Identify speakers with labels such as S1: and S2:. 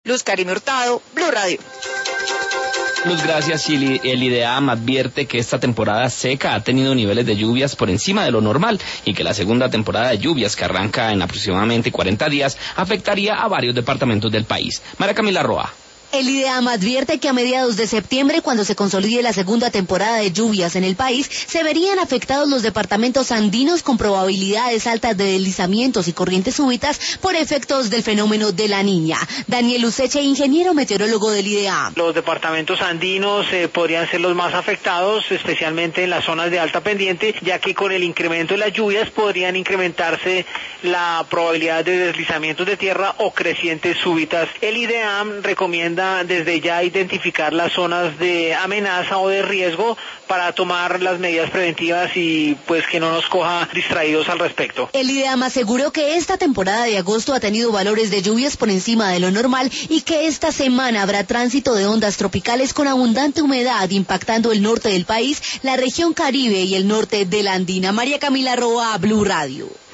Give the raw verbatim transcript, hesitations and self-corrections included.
S1: Luz Karime Hurtado, Blue Radio.
S2: Luz, gracias. Y el IDEAM advierte que esta temporada seca ha tenido niveles de lluvias por encima de lo normal y que la segunda temporada de lluvias, que arranca en aproximadamente cuarenta días, afectaría a varios departamentos del país. María Camila Roa.
S3: El IDEAM advierte que a mediados de septiembre, cuando se consolide la segunda temporada de lluvias en el país, se verían afectados los departamentos andinos con probabilidades altas de deslizamientos y corrientes súbitas por efectos del fenómeno de la Niña. Daniel Useche, ingeniero meteorólogo del IDEAM.
S4: Los departamentos andinos eh, podrían ser los más afectados, especialmente en las zonas de alta pendiente, ya que con el incremento de las lluvias podrían incrementarse la probabilidad de deslizamientos de tierra o crecientes súbitas. El IDEAM recomienda desde ya identificar las zonas de amenaza o de riesgo para tomar las medidas preventivas y pues que no nos coja distraídos al respecto.
S3: El IDEAM aseguró que esta temporada de agosto ha tenido valores de lluvias por encima de lo normal y que esta semana habrá tránsito de ondas tropicales con abundante humedad impactando el norte del país, la región Caribe y el norte de la Andina. María Camila Roa, Blue Radio.